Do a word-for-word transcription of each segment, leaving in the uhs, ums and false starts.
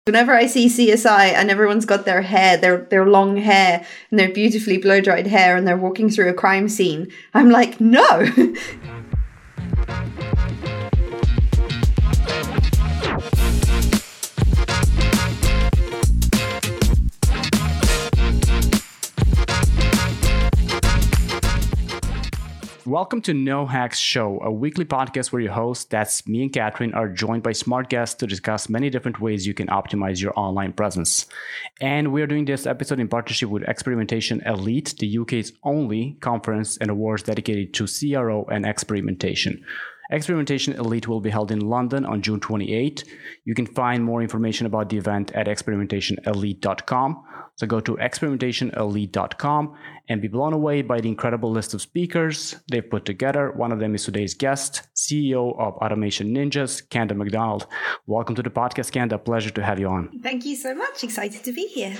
Whenever I see C S I and everyone's got their hair, their their long hair and their beautifully blow-dried hair and they're walking through a crime scene, I'm like, no! Welcome to No Hacks Show, a weekly podcast where your hosts, that's me and Catherine, are joined by smart guests to discuss many different ways you can optimize your online presence. And we are doing this episode in partnership with Experimentation Elite, the U K's only conference and awards dedicated to C R O and experimentation. Experimentation Elite will be held in London on June twenty-eighth. You can find more information about the event at experimentation elite dot com. So go to experimentation elite dot com and be blown away by the incredible list of speakers they've put together. One of them is today's guest, C E O of Automation Ninjas, Kenda McDonald. Welcome to the podcast, Kenda. Pleasure to have you on. Thank you so much. Excited to be here.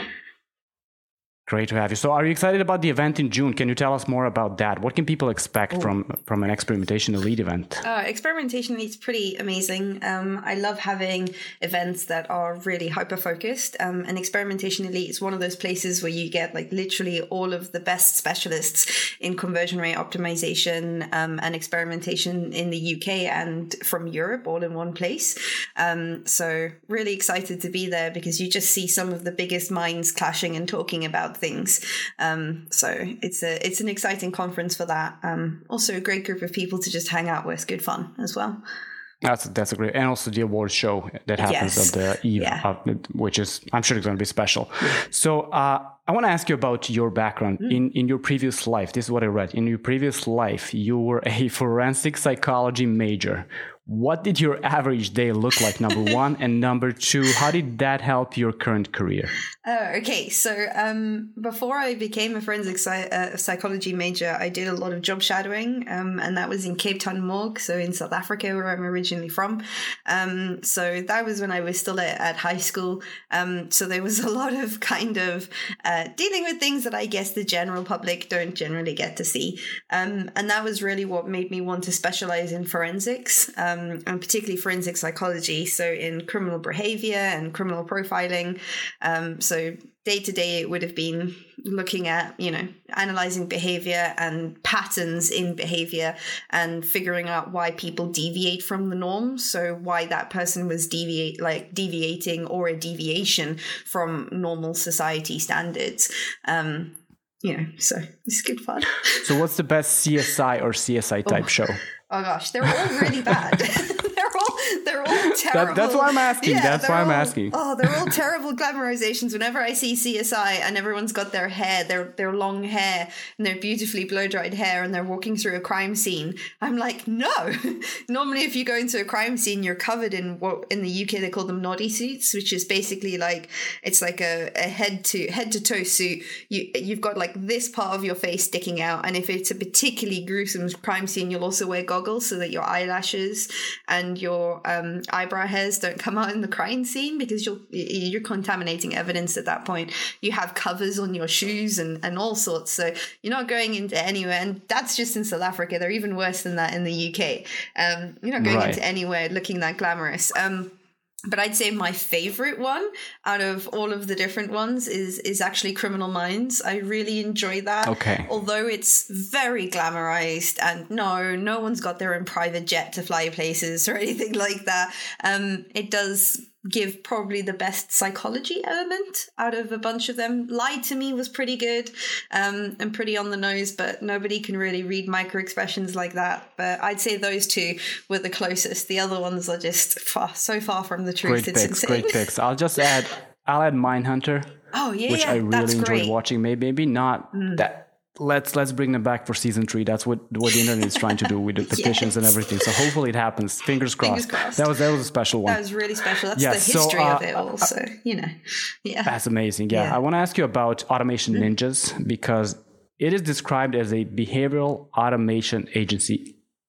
Great to have you. So are you excited about the event in June? Can you tell us more about that? What can people expect oh. from, from an Experimentation Elite event? Uh, Experimentation Elite is pretty amazing. Um, I love having events that are really hyper-focused. Um, and Experimentation Elite is one of those places where you get like literally all of the best specialists in conversion rate optimization um, and experimentation in the U K and from Europe all in one place. Um, so really excited to be there because you just see some of the biggest minds clashing and talking about things. Um, so it's a it's an exciting conference for that. Um, also a great group of people to just hang out with. Good fun as well. That's that's a great, and also the awards show that happens yes. at the eve, yeah. uh, which is I'm sure it's going to be special. So uh, I want to ask you about your background mm. in in your previous life. This is what I read. In your previous life, you were a forensic psychology major. What did your average day look like, number one? And number two, how did that help your current career? Oh, okay. So um, before I became a forensic psy- uh, psychology major, I did a lot of job shadowing, um, and that was in Cape Town Morgue, so in South Africa, where I'm originally from. Um, so that was when I was still at, at high school. Um, so there was a lot of kind of uh, dealing with things that I guess the general public don't generally get to see. Um, and that was really what made me want to specialize in forensics. Um, and particularly forensic psychology, so in criminal behavior and criminal profiling. Um, so day to day, it would have been looking at, you know, analyzing behavior and patterns in behavior and figuring out why people deviate from the norm. So why that person was deviate, like deviating or a deviation from normal society standards. Um, you know, so it's good fun. So what's the best C S I or C S I type oh. show? Oh gosh, they're all really bad. they're all they're all terrible. That, that's why I'm asking. Yeah, that's why all, I'm asking. Oh, they're all terrible glamorizations. Whenever I see C S I and everyone's got their hair, their their long hair and their beautifully blow-dried hair and they're walking through a crime scene, I'm like, no. Normally if you go into a crime scene, you're covered in what in the U K they call them noddy suits, which is basically like it's like a, a head to head to toe suit. You you've got like this part of your face sticking out, and if it's a particularly gruesome crime scene, you'll also wear goggles so that your eyelashes and your um, eyebrow hairs don't come out in the crime scene because you're you're contaminating evidence at that point. You have covers on your shoes and, and all sorts. So you're not going into anywhere. And that's just in South Africa. They're even worse than that in the U K. Um, you're not going right. into anywhere looking that glamorous. Um, But I'd say my favorite one out of all of the different ones is is actually Criminal Minds. I really enjoy that. Okay. Although it's very glamorized and no, no one's got their own private jet to fly places or anything like that. Um, it does give probably the best psychology element out of a bunch of them. Lie to Me was pretty good um, and pretty on the nose, but nobody can really read micro expressions like that. But I'd say those two were the closest. The other ones are just far, so far from the truth. Great it's picks, insane. great picks. I'll just add, I'll add Mindhunter. Oh yeah, which yeah, I really that's enjoyed great. watching. Maybe, maybe not mm. that. Let's let's bring them back for season three. That's what, what the internet is trying to do with the petitions yes. and everything. So hopefully it happens. Fingers crossed. Fingers crossed. That was that was a special one. That was really special. That's yes, the history so, uh, of it all. So you know, yeah, that's amazing. Yeah, yeah. I want to ask you about Automation Ninjas because it is described as a behavioral automation agency.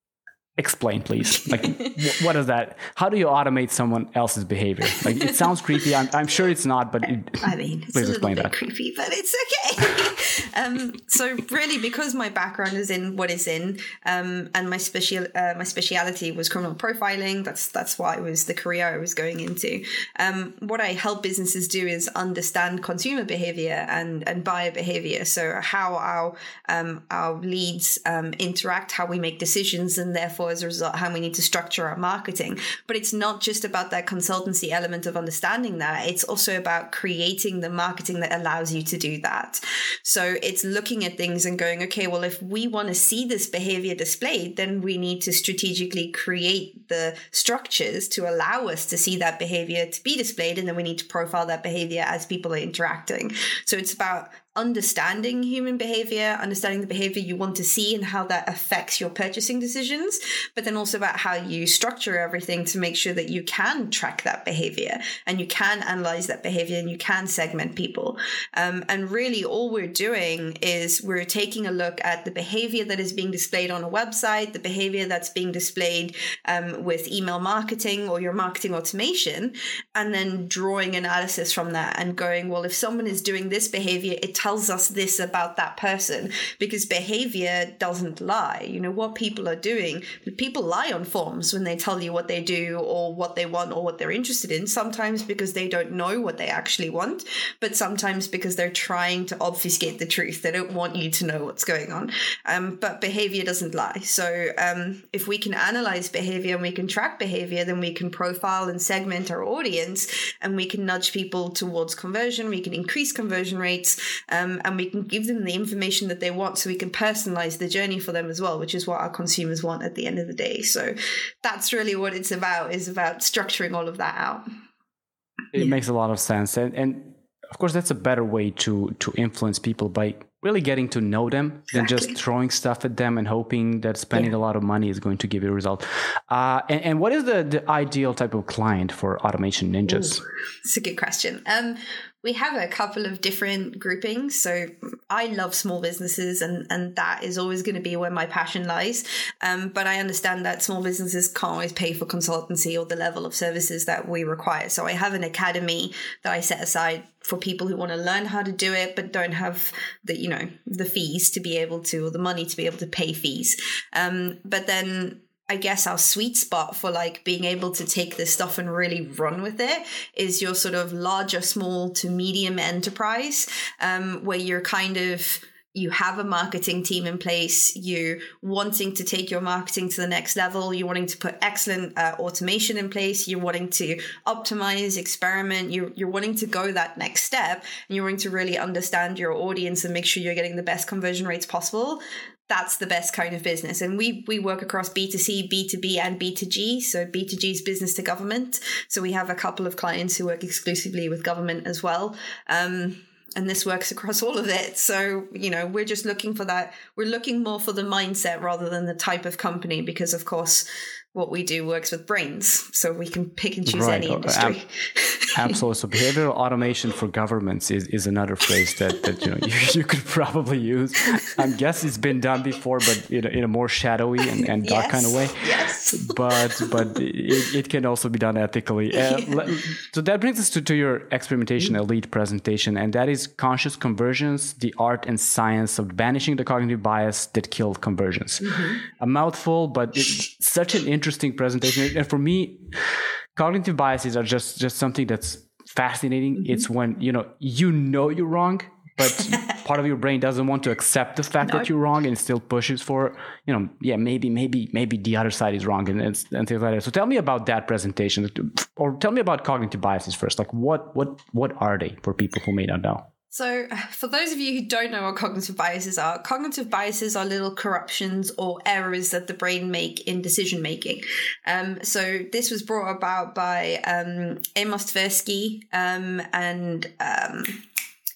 explain, please. Like, wh- what is that? How do you automate someone else's behavior? Like, it sounds creepy. I'm, I'm sure it's not, but it, I mean, it's please a little explain bit that. creepy, but it's okay. um, so really, because my background is in what is in, um, and my special uh, my speciality was criminal profiling. That's that's why it was the career I was going into. Um, what I help businesses do is understand consumer behavior and and buyer behavior. So how our um, our leads um, interact, how we make decisions, and therefore, as a result, how we need to structure our marketing. But it's not just about that consultancy element of understanding that. It's also about creating the marketing that allows you to do that. So it's looking at things and going, okay, well, if we want to see this behavior displayed, then we need to strategically create the structures to allow us to see that behavior to be displayed. And then we need to profile that behavior as people are interacting. So it's about understanding human behavior, understanding the behavior you want to see and how that affects your purchasing decisions, but then also about how you structure everything to make sure that you can track that behavior and you can analyze that behavior and you can segment people. Um, and really all we're doing is we're taking a look at the behavior that is being displayed on a website, the behavior that's being displayed um, with email marketing or your marketing automation, and then drawing analysis from that and going, well, if someone is doing this behavior, it tells us this about that person, because behavior doesn't lie. You know, what people are doing, people lie on forms when they tell you what they do or what they want or what they're interested in, sometimes because they don't know what they actually want, but sometimes because they're trying to obfuscate the truth. They don't want you to know what's going on. Um, but behavior doesn't lie. So um, if we can analyze behavior and we can track behavior, then we can profile and segment our audience and we can nudge people towards conversion. We can increase conversion rates. Um, and we can give them the information that they want, so we can personalize the journey for them as well, which is what our consumers want at the end of the day. So that's really what it's about, is about structuring all of that out. It yeah. makes a lot of sense. And, and of course, that's a better way to, to influence people, by really getting to know them exactly. than just throwing stuff at them and hoping that spending yeah. a lot of money is going to give you a result. Uh, and, and what is the, the ideal type of client for Automation Ninjas? Ooh, that's a good question. Um, We have a couple of different groupings. So I love small businesses, and, and that is always going to be where my passion lies. Um, but I understand that small businesses can't always pay for consultancy or the level of services that we require. So I have an academy that I set aside for people who want to learn how to do it, but don't have the, you know, the fees to be able to, or the money to be able to pay fees. Um, but then I guess our sweet spot for like being able to take this stuff and really run with it is your sort of larger, small to medium enterprise, um, where you're kind of, you have a marketing team in place, you're wanting to take your marketing to the next level, you're wanting to put excellent uh, automation in place, you're wanting to optimize, experiment, you're, you're wanting to go that next step, and you're wanting to really understand your audience and make sure you're getting the best conversion rates possible. That's the best kind of business. And we we work across B two C, B two B, and B two G. So B two G is business to government. So we have a couple of clients who work exclusively with government as well. Um, and this works across all of it. So, you know, we're just looking for that. We're looking more for the mindset rather than the type of company, because, of course, what we do works with brains. So we can pick and choose right. any industry. Ab- Absolutely. So behavioral automation for governments is, is another phrase that, that you know you, you could probably use. I guess it's been done before, but in a, in a more shadowy and, and dark yes. kind of way. Yes. But but it, it can also be done ethically. Uh, yeah. So that brings us to, to your experimentation mm-hmm. elite presentation, and that is Conscious Conversions, the art and science of banishing the cognitive bias that killed conversions. Mm-hmm. A mouthful, but it's such an interesting presentation. And for me, cognitive biases are just, just something that's fascinating. Mm-hmm. It's when, you know, you know you're wrong, but part of your brain doesn't want to accept the fact no. that you're wrong and still pushes for, you know, yeah, maybe, maybe, maybe the other side is wrong and, and things like that. So tell me about that presentation, or tell me about cognitive biases first. Like what, what, what are they for people who may not know? So for those of you who don't know what cognitive biases are, cognitive biases are little corruptions or errors that the brain make in decision making. Um, so this was brought about by um, Amos Tversky um, and um,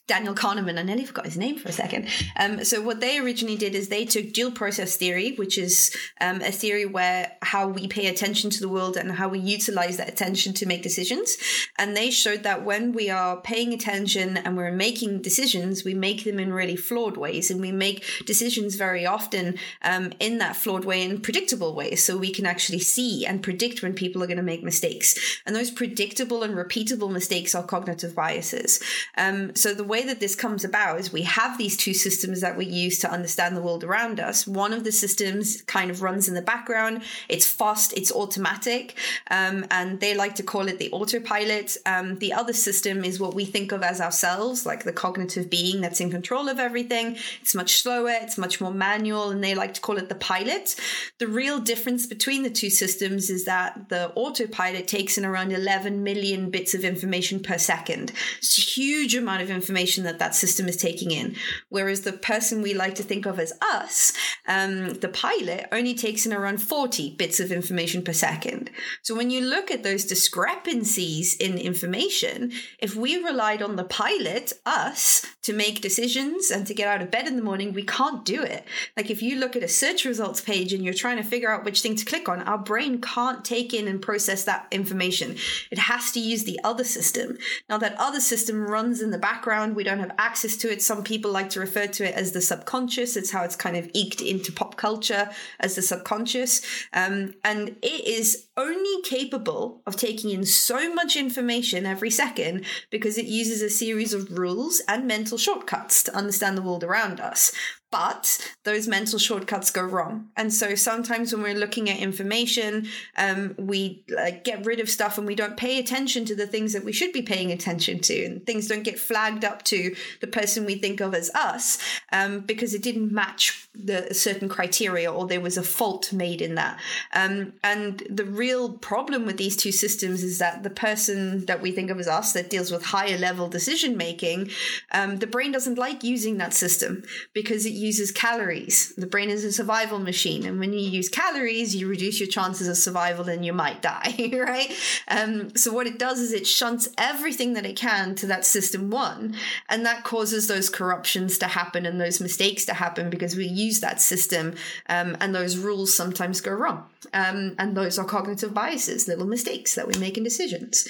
Daniel Kahneman, I nearly forgot his name for a second. Um, so what they originally did is they took dual process theory, which is um, a theory where how we pay attention to the world and how we utilize that attention to make decisions. And they showed that when we are paying attention and we're making decisions, we make them in really flawed ways. And we make decisions very often um, in that flawed way, in predictable ways. So we can actually see and predict when people are going to make mistakes. And those predictable and repeatable mistakes are cognitive biases. Um, so the way that this comes about is we have these two systems that we use to understand the world around us. One of the systems kind of runs in the background. It's fast, it's automatic, um, and they like to call it the autopilot. Um, the other system is what we think of as ourselves, like the cognitive being that's in control of everything. It's much slower, it's much more manual, and they like to call it the pilot. The real difference between the two systems is that the autopilot takes in around eleven million bits of information per second. It's a huge amount of information that that system is taking in. Whereas the person we like to think of as us, um, the pilot, only takes in around forty bits of information per second. So when you look at those discrepancies in information, if we relied on the pilot, us, to make decisions and to get out of bed in the morning, we can't do it. Like if you look at a search results page and you're trying to figure out which thing to click on, our brain can't take in and process that information. It has to use the other system. Now that other system runs in the background. We don't have access to it. Some people like to refer to it as the subconscious. It's how it's kind of eked into pop culture as the subconscious. Um, and it is only capable of taking in so much information every second because it uses a series of rules and mental shortcuts to understand the world around us. But those mental shortcuts go wrong. And so sometimes when we're looking at information, um, we uh, get rid of stuff and we don't pay attention to the things that we should be paying attention to. And things don't get flagged up to the person we think of as us um, because it didn't match the certain criteria or there was a fault made in that. Um, and the real problem with these two systems is that the person that we think of as us that deals with higher level decision making, um, the brain doesn't like using that system because it uses calories. The brain is a survival machine. And when you use calories, you reduce your chances of survival and you might die, right? Um, so what it does is it shunts everything that it can to that system one. And that causes those corruptions to happen and those mistakes to happen because we use that system um, and those rules sometimes go wrong. Um, and those are cognitive biases, little mistakes that we make in decisions.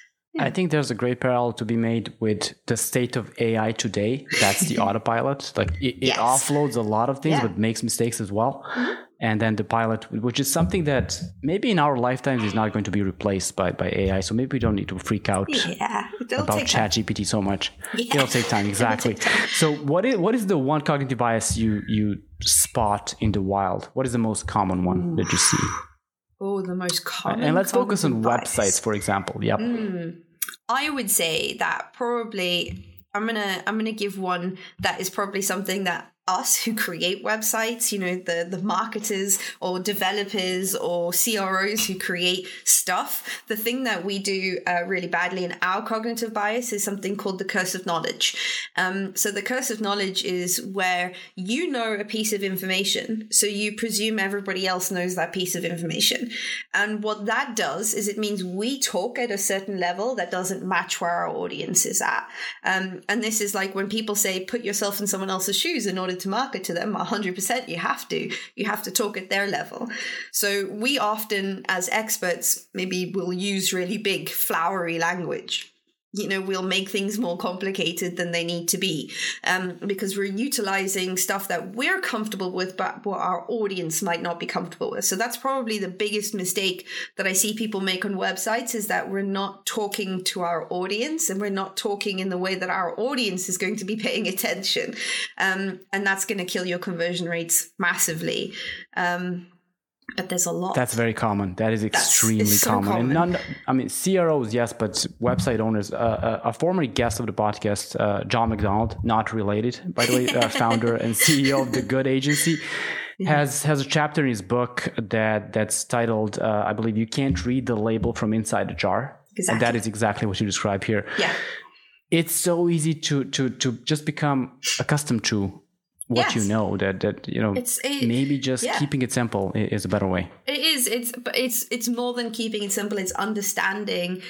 I think there's a great parallel to be made with the state of A I today. That's the autopilot. Like it, yes. it offloads a lot of things, yeah. but makes mistakes as well. Mm-hmm. And then the pilot, which is something that maybe in our lifetimes is not going to be replaced by, by A I. So maybe we don't need to freak out yeah, about ChatGPT so much. Yeah. It'll take time, exactly. Take time. So what is what is the one cognitive bias you you spot in the wild? What is the most common one Ooh. that you see? Oh, the most common. And let's focus on bias. websites, for example. Yep. Mm. I would say that probably I'm gonna I'm gonna give one that is probably something that us who create websites, you know, the, the marketers or developers or C R Os who create stuff, the thing that we do uh, really badly in our cognitive bias is something called the curse of knowledge. Um, so the curse of knowledge is where you know a piece of information, so you presume everybody else knows that piece of information. And what that does is it means we talk at a certain level that doesn't match where our audience is at. Um, and this is like when people say, put yourself in someone else's shoes in order to market to them, one hundred percent you have to. You have to talk at their level. So we often, as experts, maybe will use really big, flowery language. You know, we'll make things more complicated than they need to be um, because we're utilizing stuff that we're comfortable with, but what our audience might not be comfortable with. So that's probably the biggest mistake that I see people make on websites is that we're not talking to our audience and we're not talking in the way that our audience is going to be paying attention. Um, and that's going to kill your conversion rates massively. Um, But there's a lot. That's very common. That is extremely That's, so common. common. And none, I mean, C R Os, yes, but website owners. Uh, a, a former guest of the podcast, uh, John McDonald, not related, by the way, uh, founder and C E O of The Good Agency, yeah. has has a chapter in his book that that's titled, uh, I believe, "You Can't Read the Label from Inside the Jar." Exactly. And that is exactly what you describe here. Yeah. It's so easy to to to just become accustomed to what yes. you know that that you know it's a, maybe just yeah. keeping it simple is a better way. It is. It's but it's it's more than keeping it simple. It's understanding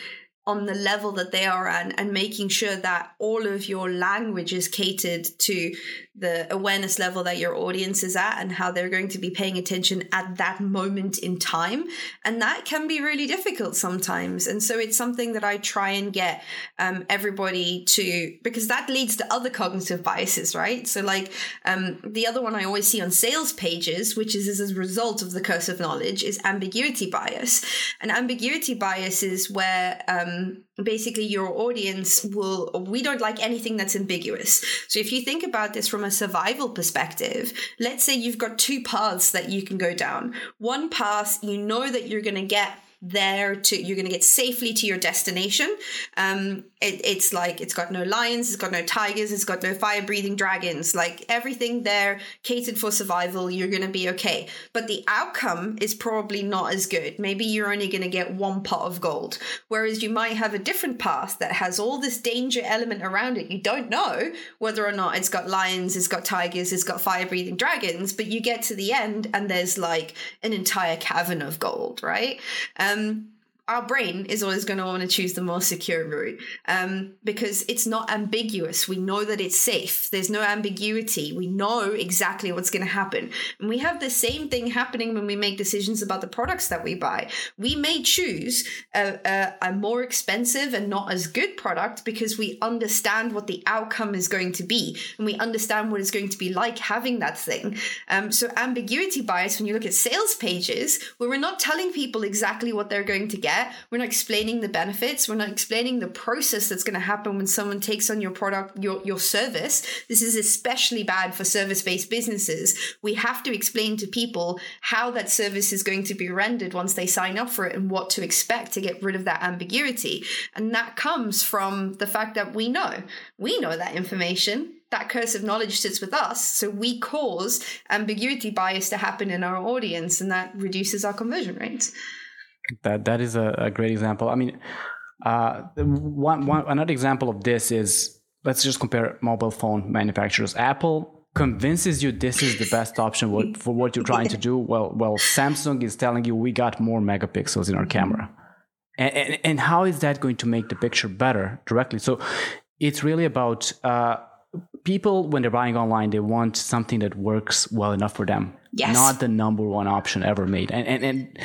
on the level that they are at, and making sure that all of your language is catered to the awareness level that your audience is at and how they're going to be paying attention at that moment in time. And that can be really difficult sometimes. And so it's something that I try and get um, everybody to, because that leads to other cognitive biases, right? So like um, the other one I always see on sales pages, which is as a result of the curse of knowledge, is ambiguity bias. And ambiguity bias is where um, basically your audience will, we don't like anything that's ambiguous. So if you think about this from a survival perspective, let's say you've got two paths that you can go down. One path, you know that you're going to get there to, you're going to get safely to your destination. Um, it, it's like, it's got no lions, it's got no tigers, it's got no fire breathing dragons, like everything there catered for survival, you're going to be okay. But the outcome is probably not as good. Maybe you're only going to get one pot of gold. Whereas you might have a different path that has all this danger element around it. You don't know whether or not it's got lions, it's got tigers, it's got fire breathing dragons, but you get to the end and there's like an entire cavern of gold, right? Um, our brain is always going to want to choose the more secure route um, because it's not ambiguous. We know that it's safe. There's no ambiguity. We know exactly what's going to happen. And we have the same thing happening when we make decisions about the products that we buy. We may choose a, a, a more expensive and not as good product because we understand what the outcome is going to be. And we understand what it's going to be like having that thing. Um, so ambiguity bias, when you look at sales pages, where we're not telling people exactly what they're going to get, we're not explaining the benefits. We're not explaining the process that's going to happen when someone takes on your product, your, your service. This is especially bad for service-based businesses. We have to explain to people how that service is going to be rendered once they sign up for it and what to expect to get rid of that ambiguity. And that comes from the fact that we know. We know that information. That curse of knowledge sits with us. So we cause ambiguity bias to happen in our audience, and that reduces our conversion rates. That that is a, a great example. I mean, uh, one, one another example of this is, let's just compare mobile phone manufacturers. Apple convinces you this is the best option what, for what you're trying to do. Well, well, Samsung is telling you we got more megapixels in our camera, and, and and how is that going to make the picture better directly? So it's really about uh, people when they're buying online, they want something that works well enough for them, yes. Not the number one option ever made, and and and.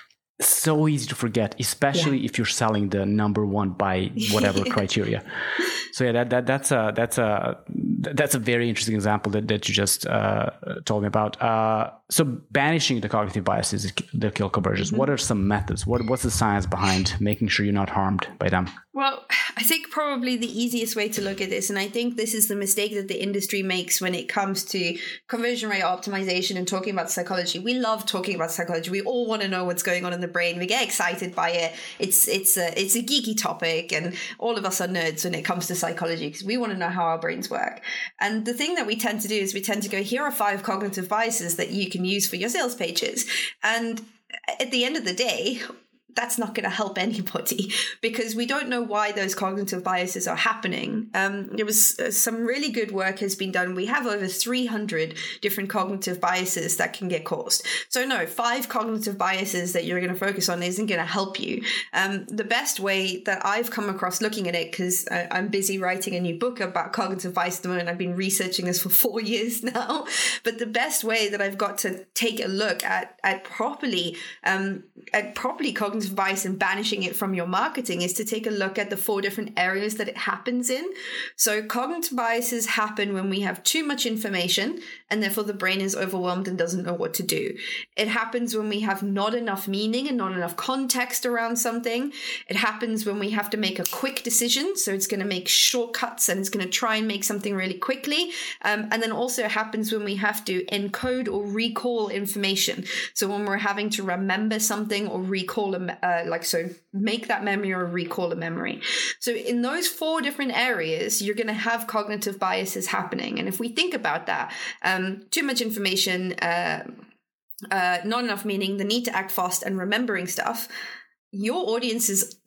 So easy to forget, especially yeah. if you're selling the number one by whatever criteria. So yeah, that, that that's a that's a that's a very interesting example that, that you just uh, told me about. Uh, so banishing the cognitive biases that kill conversions. Mm-hmm. What are some methods? What what's the science behind making sure you're not harmed by them? Well, I think probably the easiest way to look at this, and I think this is the mistake that the industry makes when it comes to conversion rate optimization and talking about psychology. We love talking about psychology. We all want to know what's going on in the brain. We get excited by it. It's it's a it's a geeky topic, and all of us are nerds when it comes to psychology because we want to know how our brains work. And the thing that we tend to do is we tend to go, here are five cognitive biases that you can use for your sales pages. And at the end of the day, that's not going to help anybody because we don't know why those cognitive biases are happening. Um, there was uh, some really good work has been done. We have over three hundred different cognitive biases that can get caused. So no, five cognitive biases that you're going to focus on isn't going to help you. Um, the best way that I've come across looking at it, because I'm busy writing a new book about cognitive bias at the moment. I've been researching this for four years now. But the best way that I've got to take a look at, at properly, um, at properly cognitive bias and banishing it from your marketing is to take a look at the four different areas that it happens in. So cognitive biases happen when we have too much information and therefore the brain is overwhelmed and doesn't know what to do. It happens when we have not enough meaning and not enough context around something. It happens when we have to make a quick decision. So it's going to make shortcuts and it's going to try and make something really quickly. Um, and then also it happens when we have to encode or recall information. So when we're having to remember something or recall a Uh, like so make that memory or recall a memory. So in those four different areas, you're going to have cognitive biases happening. And if we think about that, um, too much information, uh, uh, not enough meaning, the need to act fast and remembering stuff, your audience is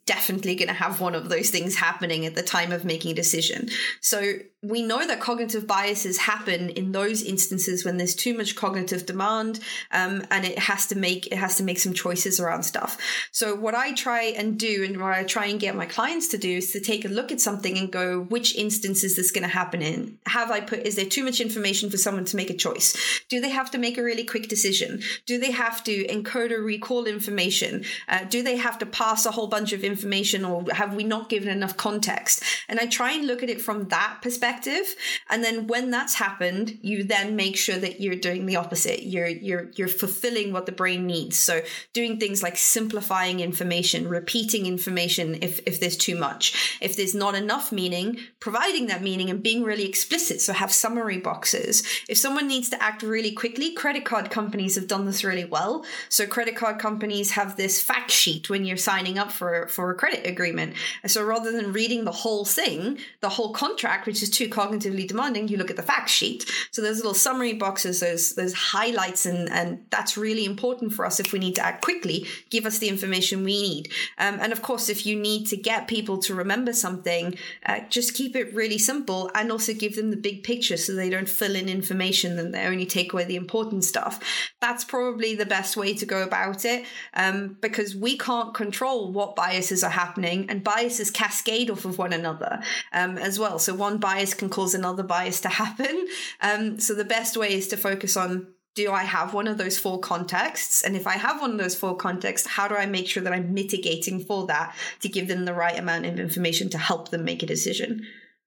definitely going to have one of those things happening at the time of making a decision. So we know that cognitive biases happen in those instances when there's too much cognitive demand, um, and it has to make it has to make some choices around stuff. So what I try and do, and what I try and get my clients to do, is to take a look at something and go, which instance is this going to happen in? Have I put? Is there too much information for someone to make a choice? Do they have to make a really quick decision? Do they have to encode or recall information? Uh, do they have to pass a whole bunch of information, or have we not given enough context? And I try and look at it from that perspective. And then when that's happened, you then make sure that you're doing the opposite. You're you're you're fulfilling what the brain needs. So doing things like simplifying information, repeating information if if there's too much. If there's not enough meaning, providing that meaning and being really explicit. So have summary boxes. If someone needs to act really quickly, credit card companies have done this really well. So credit card companies have this fact sheet when you're signing up for, for a credit agreement. So rather than reading the whole thing, the whole contract, which is too cognitively demanding, you look at the fact sheet. So there's little summary boxes, there's there's highlights, and, and that's really important for us if we need to act quickly. Give us the information we need. Um, and of course, if you need to get people to remember something, uh, just keep it really simple, and also give them the big picture so they don't fill in information and they only take away the important stuff. That's probably the best way to go about it, um, because we can't control what biases are happening, and biases cascade off of one another um, as well. So one bias can cause another bias to happen. Um, so the best way is to focus on, do I have one of those four contexts? And if I have one of those four contexts, how do I make sure that I'm mitigating for that to give them the right amount of information to help them make a decision?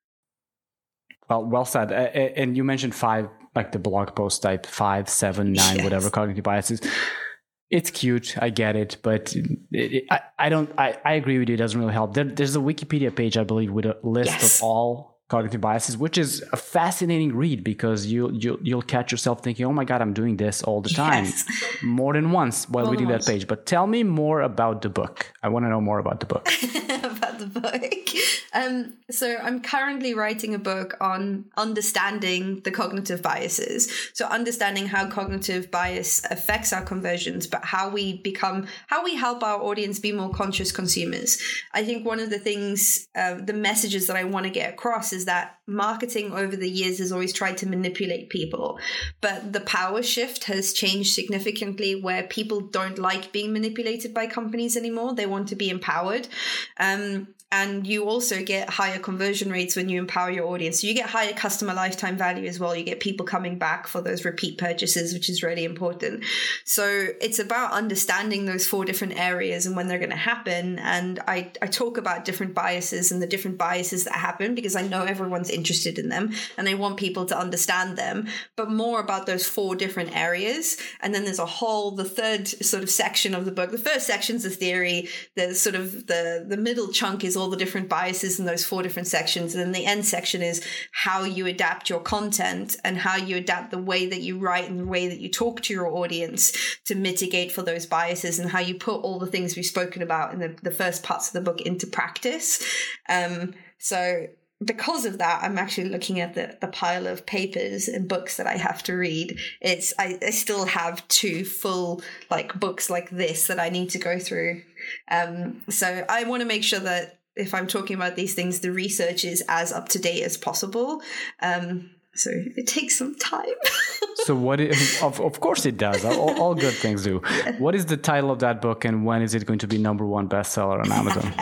Well, well said. Uh, and you mentioned five, like the blog post type, five, seven, nine, yes. whatever cognitive biases. It's cute, I get it, but it, it, I, I don't. I, I agree with you. It doesn't really help. There, there's a Wikipedia page, I believe, with a list yes. of all cognitive biases, which is a fascinating read, because you you you'll catch yourself thinking, "Oh my God, I'm doing this all the time," yes. more than once while more reading that page. But tell me more about the book. I want to know more about the book. About the book. Um, so I'm currently writing a book on understanding the cognitive biases. So understanding how cognitive bias affects our conversions, but how we become, how we help our audience be more conscious consumers. I think one of the things, uh, the messages that I want to get across is that marketing over the years has always tried to manipulate people, but the power shift has changed significantly, where people don't like being manipulated by companies anymore. They want to be empowered. Um, And you also get higher conversion rates when you empower your audience. So you get higher customer lifetime value as well. You get people coming back for those repeat purchases, which is really important. So it's about understanding those four different areas and when they're going to happen. And I, I talk about different biases and the different biases that happen, because I know everyone's interested in them and I want people to understand them, but more about those four different areas. And then there's a whole, the third sort of section of the book. The first section is the theory. The sort of the, the middle chunk is all the different biases in those four different sections. And then the end section is how you adapt your content and how you adapt the way that you write and the way that you talk to your audience to mitigate for those biases, and how you put all the things we've spoken about in the, the first parts of the book into practice. Um, so because of that, I'm actually looking at the, the pile of papers and books that I have to read. It's I, I still have two full like books like this that I need to go through. Um, so I want to make sure that if I'm talking about these things, the research is as up to date as possible. Um, so it takes some time. So what is, of, of course it does. All, all good things do. Yeah. What is the title of that book, and when is it going to be number one bestseller on Amazon?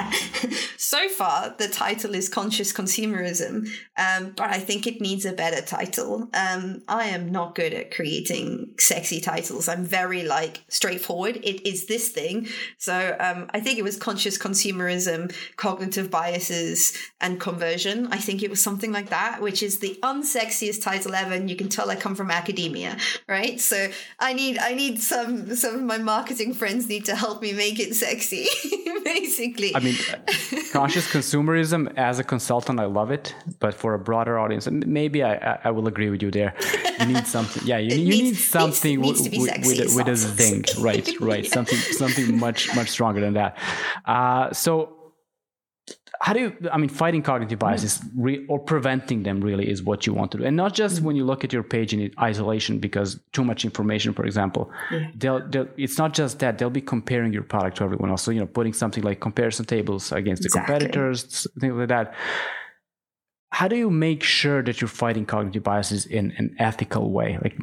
So far, the title is Conscious Consumerism, um, but I think it needs a better title. Um, I am not good at creating sexy titles. I'm very like straightforward. It is this thing. So um, I think it was Conscious Consumerism, Cognitive Biases, and Conversion. I think it was something like that, which is the unsexiest title ever. And you can tell I come from academia, right? So I need I need some some of my marketing friends need to help me make it sexy, basically. I mean, conscious consumerism, as a consultant, I love it. But for a broader audience, maybe I, I will agree with you there. You need something. Yeah, you, you needs, need something needs, needs with, with, with a zing. Right, right. Yeah. Something something much, much stronger than that. Uh, so how do you, I mean, fighting cognitive biases re, or preventing them really is what you want to do. And not just when you look at your page in isolation because too much information, for example, yeah. they'll, they'll, it's not just that, they'll be comparing your product to everyone else. So, you know, putting something like comparison tables against the exactly. competitors, things like that. How do you make sure that you're fighting cognitive biases in an ethical way? Like,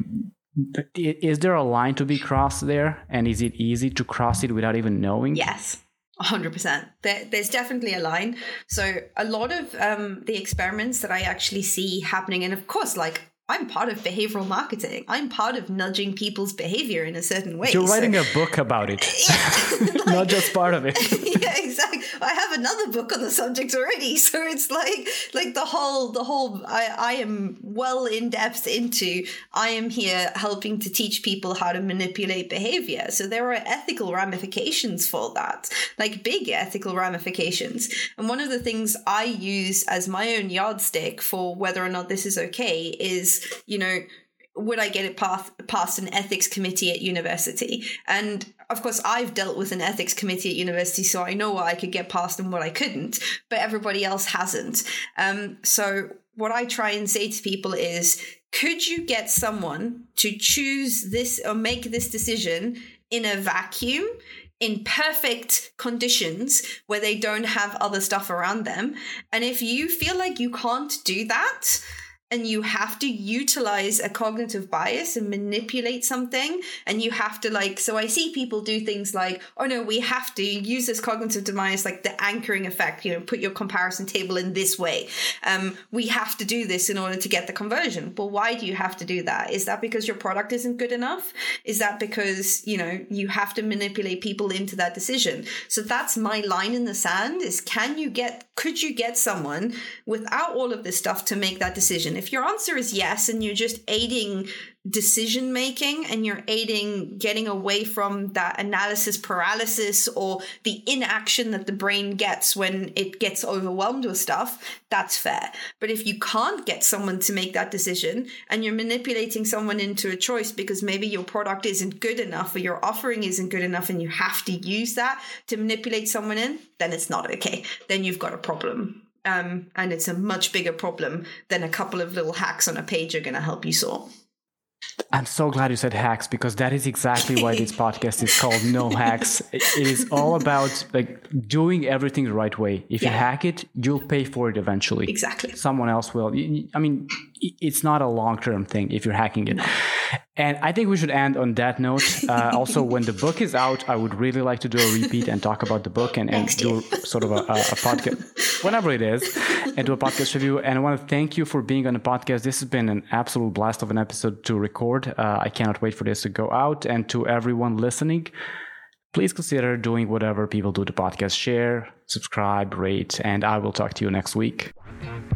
is there a line to be crossed there? And is it easy to cross it without even knowing? Yes. one hundred percent. There, there's definitely a line. So a lot of um, the experiments that I actually see happening, and of course, like, I'm part of behavioral marketing. I'm part of nudging people's behavior in a certain way. You're writing so, a book about it, yeah, like, not just part of it. Yeah, exactly. I have another book on the subject already, so it's like, like the whole, the whole. I, I am well in depth into. I am here helping to teach people how to manipulate behavior. So there are ethical ramifications for that, like big ethical ramifications. And one of the things I use as my own yardstick for whether or not this is okay is, you know, would I get it past, past an ethics committee at university? And of course, I've dealt with an ethics committee at university, so I know what I could get past and what I couldn't, but everybody else hasn't. Um, so what I try and say to people is, could you get someone to choose this or make this decision in a vacuum, in perfect conditions where they don't have other stuff around them? And if you feel like you can't do that, and you have to utilize a cognitive bias and manipulate something, and you have to, like, so I see people do things like, oh no, we have to use this cognitive bias, like the anchoring effect, you know, put your comparison table in this way. Um, we have to do this in order to get the conversion. But why do you have to do that? Is that because your product isn't good enough? Is that because, you know, you have to manipulate people into that decision? So that's my line in the sand is, can you get, could you get someone without all of this stuff to make that decision? If your answer is yes, and you're just aiding decision making and you're aiding getting away from that analysis paralysis or the inaction that the brain gets when it gets overwhelmed with stuff, that's fair. But if you can't get someone to make that decision and you're manipulating someone into a choice because maybe your product isn't good enough or your offering isn't good enough and you have to use that to manipulate someone in, then it's not okay. Then you've got a problem. Um, and it's a much bigger problem than a couple of little hacks on a page are going to help you solve. I'm so glad you said hacks, because that is exactly why this podcast is called No Hacks. It is all about like doing everything the right way. If yeah. you hack it, you'll pay for it eventually. Exactly. Someone else will. I mean, it's not a long-term thing if you're hacking it. No. And I think we should end on that note. Uh, also, when the book is out, I would really like to do a repeat and talk about the book and, and do sort of a, a, a podcast, whenever it is, and do a podcast review. And I want to thank you for being on the podcast. This has been an absolute blast of an episode to record. Uh, I cannot wait for this to go out. And to everyone listening, please consider doing whatever people do to podcast. Share, subscribe, rate, and I will talk to you next week.